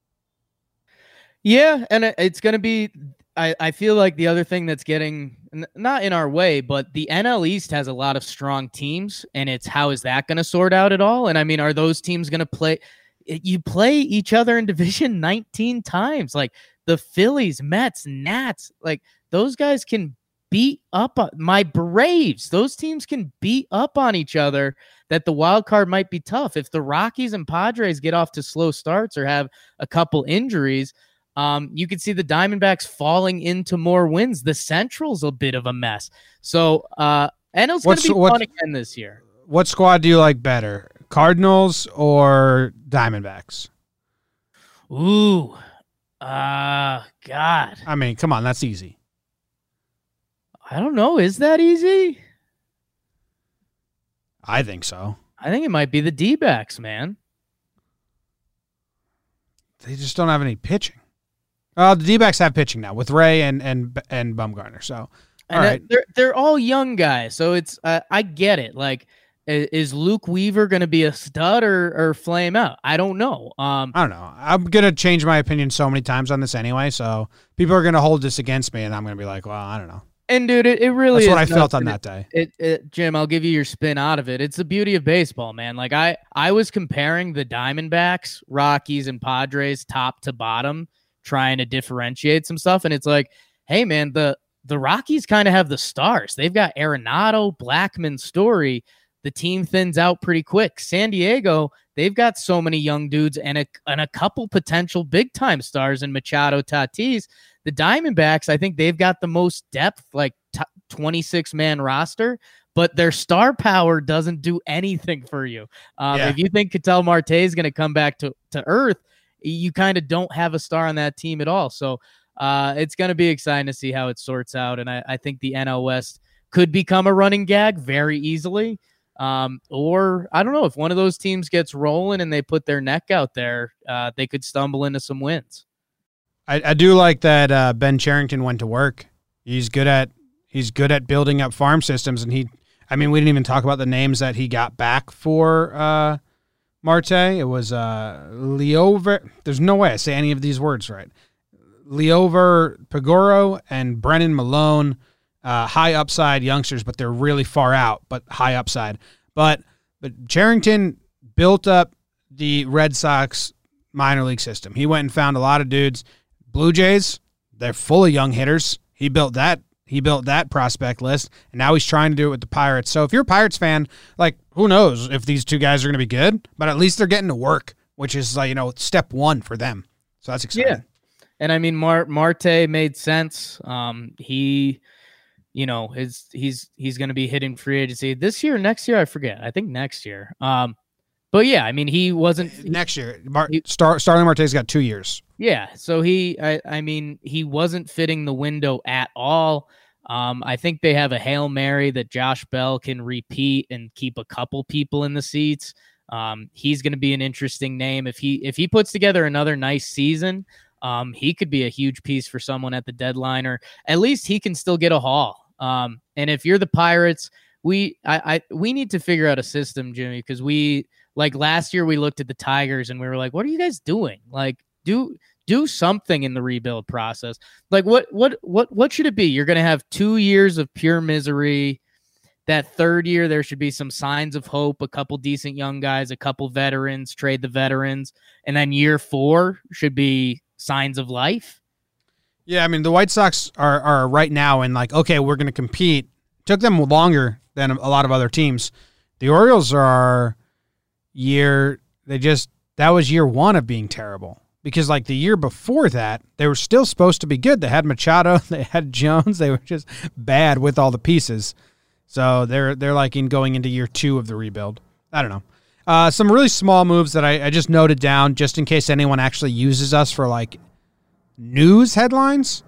Yeah, and it's going to be. I, I feel like the other thing that's getting not in our way, but the N L East has a lot of strong teams, and it's how is that going to sort out at all? And I mean, are those teams going to play? You play each other in division nineteen times. Like the Phillies, Mets, Nats, like those guys can beat up on my Braves. Those teams can beat up on each other that the wild card might be tough. If the Rockies and Padres get off to slow starts or have a couple injuries, um, you can see the Diamondbacks falling into more wins. The Central's a bit of a mess. So uh, N L's going to be fun again this year. What squad do you like better? Cardinals or Diamondbacks? Ooh, uh, God. I mean, come on, that's easy. I don't know. Is that easy? I think so. I think it might be the D-backs, man. They just don't have any pitching. Oh, the D-backs have pitching now with Ray and and and Bumgarner. So, all and right, they're they're all young guys. So it's uh, I get it. Like, is Luke Weaver going to be a stud or, or flame out? I don't know. Um, I don't know. I'm going to change my opinion so many times on this anyway, so people are going to hold this against me, and I'm going to be like, well, I don't know. And, dude, it, it really That's is. what I felt on it, that day. It, it, Jim, I'll give you your spin out of it. It's the beauty of baseball, man. Like, I, I was comparing the Diamondbacks, Rockies, and Padres top to bottom, trying to differentiate some stuff, and it's like, hey, man, the, the Rockies kind of have the stars. They've got Arenado, Blackman, Story. The team thins out pretty quick. San Diego, they've got so many young dudes and a, and a couple potential big-time stars in Machado, Tatis. The Diamondbacks, I think they've got the most depth, like t- twenty-six man roster, but their star power doesn't do anything for you. Um, yeah. If you think Ketel Marte is going to come back to, to earth, you kind of don't have a star on that team at all. So uh, it's going to be exciting to see how it sorts out, and I, I think the N L West could become a running gag very easily. Um, or I don't know, if one of those teams gets rolling and they put their neck out there, uh, they could stumble into some wins. I, I do like that uh, Ben Cherington went to work. He's good at he's good at building up farm systems, and he. I mean, we didn't even talk about the names that he got back for uh, Marte. It was uh, Leover. There's no way I say any of these words right. Leover Pagoro and Brennan Malone. Uh, high upside youngsters, but they're really far out, but high upside. But but Cherington built up the Red Sox minor league system. He went and found a lot of dudes. Blue Jays, they're full of young hitters. He built that. He built that prospect list, and now he's trying to do it with the Pirates. So if you're a Pirates fan, like, who knows if these two guys are going to be good, but at least they're getting to work, which is, like, you know, step one for them. So that's exciting. Yeah. And I mean, Mar- Marte made sense. Um, he, you know, his he's he's going to be hitting free agency this year, next year. I forget. I think next year. Um, but yeah, I mean, he wasn't next year. Mar- he, Star Starling Marte's got two years. Yeah, so he, I, I mean, he wasn't fitting the window at all. Um, I think they have a Hail Mary that Josh Bell can repeat and keep a couple people in the seats. Um, he's going to be an interesting name if he if he puts together another nice season. Um, he could be a huge piece for someone at the deadline, or at least he can still get a haul. Um, and if you're the Pirates, we I, I we need to figure out a system, Jimmy, because we like last year we looked at the Tigers and we were like, what are you guys doing? Like do do something in the rebuild process. Like what what what what should it be? You're going to have two years of pure misery. That third year, there should be some signs of hope, a couple decent young guys, a couple veterans, trade the veterans. And then year four should be signs of life. Yeah, I mean, the White Sox are, are right now in like, okay, we're going to compete. Took them longer than a lot of other teams. The Orioles are year, they just, that was year one of being terrible. Because like the year before that, they were still supposed to be good. They had Machado, they had Jones, they were just bad with all the pieces. So they're they're like in going into year two of the rebuild. I don't know. Uh, some really small moves that I, I just noted down just in case anyone actually uses us for like news headlines.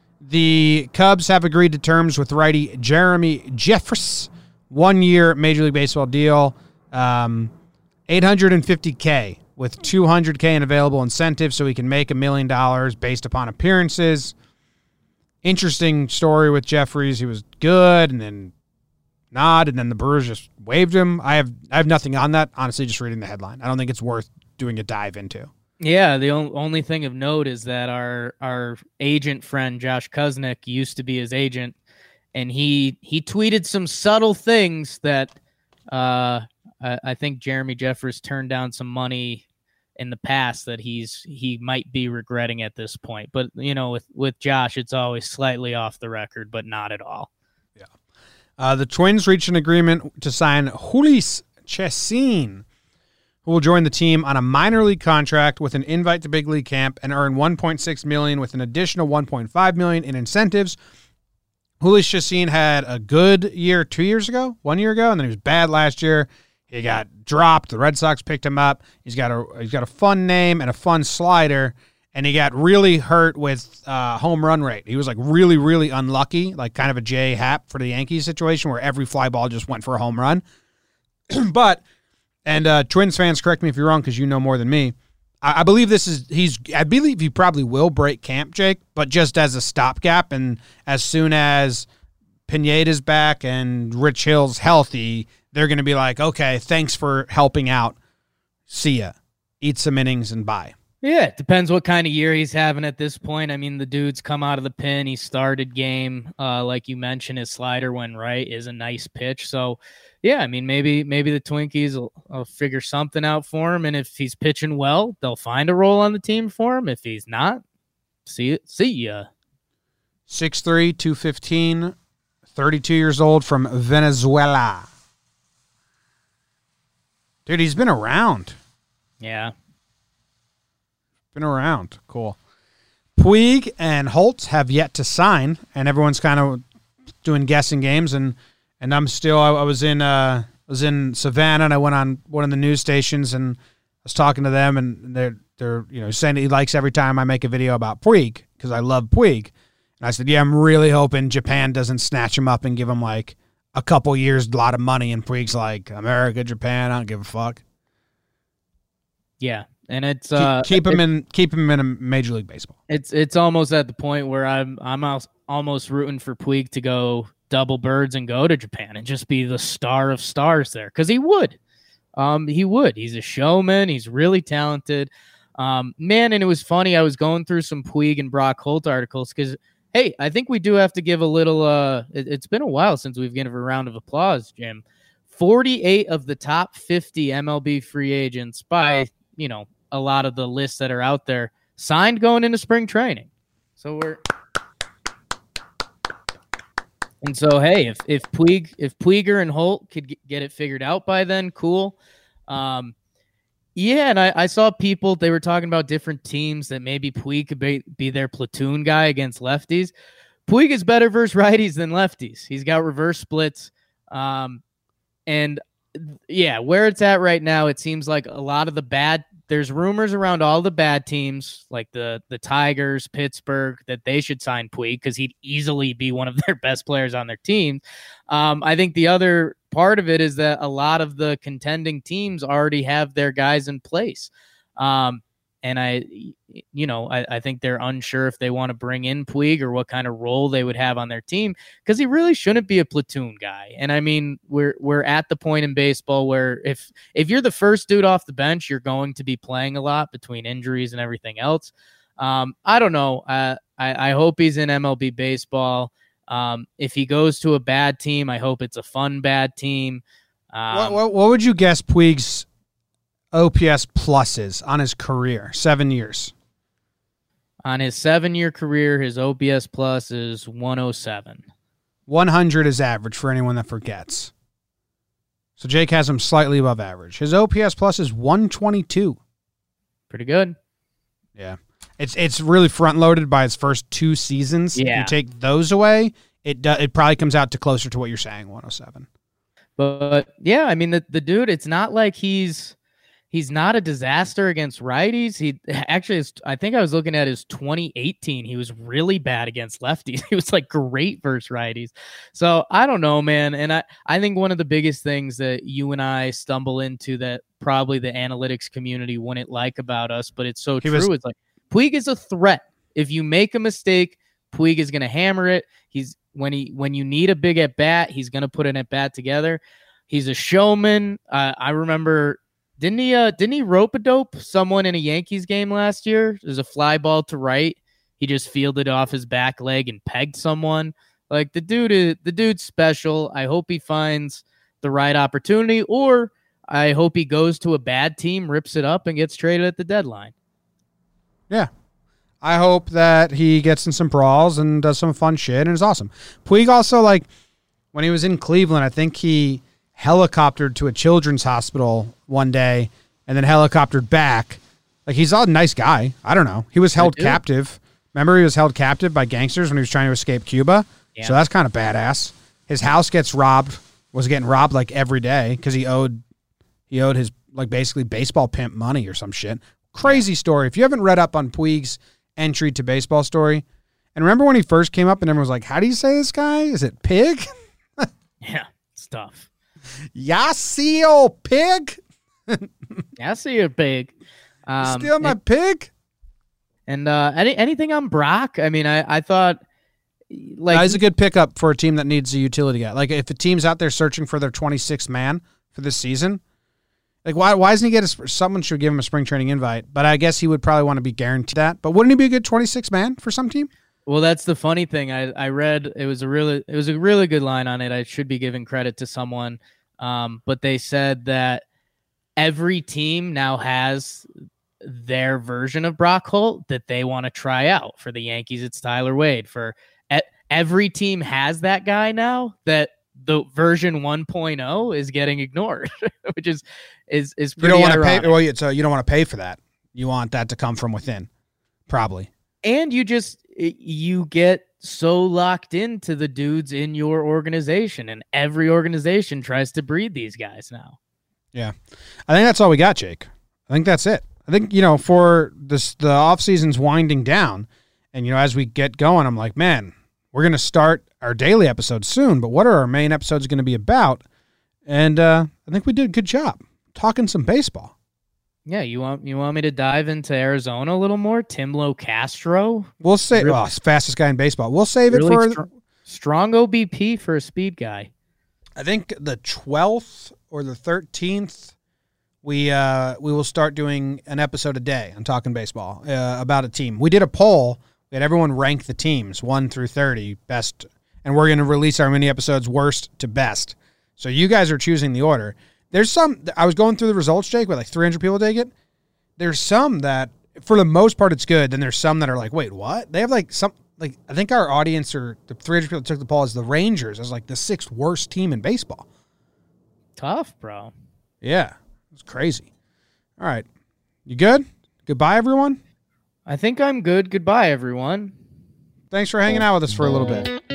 The Cubs have agreed to terms with righty Jeremy Jeffress, one year Major League Baseball deal, um, eight hundred fifty K with two hundred K in available incentives, so he can make a million dollars based upon appearances. Interesting story with Jeffries. He was good, and then nod, and then the Brewers just waived him. I have I have nothing on that, honestly, just reading the headline. I don't think it's worth doing a dive into. Yeah, the on- only thing of note is that our our agent friend Josh Kuznick used to be his agent, and he he tweeted some subtle things that uh, I, I think Jeremy Jeffress turned down some money in the past that he's he might be regretting at this point. But you know, with with Josh, it's always slightly off the record, but not at all. Uh, the Twins reached an agreement to sign Jhoulys Chacin, who will join the team on a minor league contract with an invite to big league camp and earn one point six million dollars with an additional one point five million dollars in incentives. Jhoulys Chacin had a good year two years ago, one year ago, and then he was bad last year. He got dropped. The Red Sox picked him up. He's got a he's got a fun name and a fun slider. And he got really hurt with uh, home run rate. He was like really, really unlucky, like kind of a J Happ for the Yankees situation where every fly ball just went for a home run. But, and uh, Twins fans, correct me if you're wrong because you know more than me. I, I believe this is, he's, I believe he probably will break camp, Jake, but just as a stopgap. And as soon as Pineda's back and Rich Hill's healthy, they're going to be like, okay, thanks for helping out. See ya. Eat some innings and bye. Yeah, it depends what kind of year he's having at this point. I mean, the dude's come out of the pen. He started game, uh, like you mentioned, his slider when right is a nice pitch. So, yeah, I mean, maybe maybe the Twinkies will, will figure something out for him. And if he's pitching well, they'll find a role on the team for him. If he's not, see see ya. six three, two fifteen, thirty-two years old from Venezuela. Dude, he's been around. Yeah. Been around. Cool. Puig and Holtz have yet to sign, and everyone's kind of doing guessing games. And, and I'm still. I, I was in. Uh, I was in Savannah, and I went on one of the news stations, and I was talking to them, and they're they're you know saying that he likes every time I make a video about Puig because I love Puig. And I said, yeah, I'm really hoping Japan doesn't snatch him up and give him like a couple years, a lot of money, and Puig's like America, Japan, I don't give a fuck. Yeah. And it's uh, keep, keep him it, in keep him in a Major League Baseball. It's it's almost at the point where I'm I'm almost rooting for Puig to go double birds and go to Japan and just be the star of stars there because he would, um he would. He's a showman. He's really talented, um man. And it was funny. I was going through some Puig and Brock Holt articles because hey, I think we do have to give a little. Uh, it, it's been a while since we've given a round of applause, Jim. forty-eight of the top fifty M L B free agents by you know. a lot of the lists that are out there signed going into spring training. So we're, and so, hey, if, if Puig, if Puiger and Holt could get it figured out by then, cool. Um, Yeah, and I, I saw people, they were talking about different teams that maybe Puig could be, be their platoon guy against lefties. Puig is better versus righties than lefties. He's got reverse splits. Um, and yeah, where it's at right now, it seems like a lot of the bad, there's rumors around all the bad teams, like the the Tigers, Pittsburgh, that they should sign Puig because he'd easily be one of their best players on their team. Um, I think the other part of it is that a lot of the contending teams already have their guys in place. Um, and I, you know, I, I think they're unsure if they want to bring in Puig or what kind of role they would have on their team because he really shouldn't be a platoon guy. And I mean, we're we're at the point in baseball where if if you're the first dude off the bench, you're going to be playing a lot between injuries and everything else. Um, I don't know. Uh, I, I hope he's in M L B baseball. Um, if he goes to a bad team, I hope it's a fun bad team. Um, what, what, what would you guess Puig's O P S pluses on his career, seven years? On his seven-year career, his O P S plus is one oh seven. one hundred is average for anyone that forgets. So Jake has him slightly above average. His O P S plus is one twenty-two. Pretty good. Yeah. It's it's really front-loaded by his first two seasons. Yeah. If you take those away, it do, it probably comes out to closer to what you're saying, one oh seven. But, yeah, I mean, the, the dude, it's not like he's... He's not a disaster against righties. He actually, is, I think I was looking at his twenty eighteen. He was really bad against lefties. He was like great versus righties. So I don't know, man. And I, I think one of the biggest things that you and I stumble into that probably the analytics community wouldn't like about us, but it's so He true. was- It's like Puig is a threat. If you make a mistake, Puig is going to hammer it. He's when he when you need a big at bat, he's going to put an at bat together. He's a showman. Uh, I remember. Didn't he? Uh, didn't he rope a dope someone in a Yankees game last year? There's a fly ball to right. He just fielded off his back leg and pegged someone. Like the dude is the dude's special. I hope he finds the right opportunity, or I hope he goes to a bad team, rips it up, and gets traded at the deadline. Yeah. I hope that he gets in some brawls and does some fun shit, and it's awesome. Puig also, like, when he was in Cleveland, I think he helicoptered to a children's hospital one day and then helicoptered back. Like, he's a nice guy. I don't know. He was held captive. Remember, he was held captive by gangsters when he was trying to escape Cuba? Yeah. So that's kind of badass. His house gets robbed, was getting robbed, like, every day because he owed, he owed his, like, basically baseball pimp money or some shit. Crazy story. If you haven't read up on Puig's entry to baseball story, and remember when he first came up and everyone was like, how do you say this guy? Is it Pig? Yeah, it's tough. Yasiel Pig? Yeah, I see you're big. Um, Steal my and, pig? And uh, any anything on Brock? I mean, I, I thought like no, he's a good pickup for a team that needs a utility guy. Like if a team's out there searching for their twenty-sixth man for this season, like why why doesn't he get a, someone should give him a spring training invite? But I guess he would probably want to be guaranteed that. But wouldn't he be a good twenty-sixth man for some team? Well, that's the funny thing. I, I read it was a really it was a really good line on it. I should be giving credit to someone, um, but they said that every team now has their version of Brock Holt that they want to try out. For the Yankees, it's Tyler Wade. For e- every team has that guy now. That the version one point oh is getting ignored, which is is is pretty. You don't want to ironic. pay. Well, you, so you don't want to pay for that. You want that to come from within, probably. And you just you get so locked into the dudes in your organization, and every organization tries to breed these guys now. Yeah, I think that's all we got, Jake. I think that's it. I think, you know, for this, the off season's winding down, and, you know, as we get going, I'm like, man, we're going to start our daily episodes soon, but what are our main episodes going to be about? And uh, I think we did a good job talking some baseball. Yeah, you want you want me to dive into Arizona a little more? Timlo Castro? We'll say, really, oh, fastest guy in baseball. We'll save really it for str- strong O B P for a speed guy. I think the twelfth or the thirteenth. We uh, we will start doing an episode a day on Talking Baseball uh, about a team. We did a poll. We had everyone rank the teams one through thirty best, and we're going to release our mini episodes worst to best. So you guys are choosing the order. There's some. I was going through the results, Jake, with like three hundred people take it. There's some that, for the most part, it's good. Then there's some that are like, wait, what? They have like some. Like I think our audience or the three hundred people that took the poll is the Rangers as like the sixth worst team in baseball. Tough, bro. Yeah. It's crazy. All right. You good? Goodbye, everyone. I think I'm good. Goodbye, everyone. Thanks for hanging out with us for a little bit.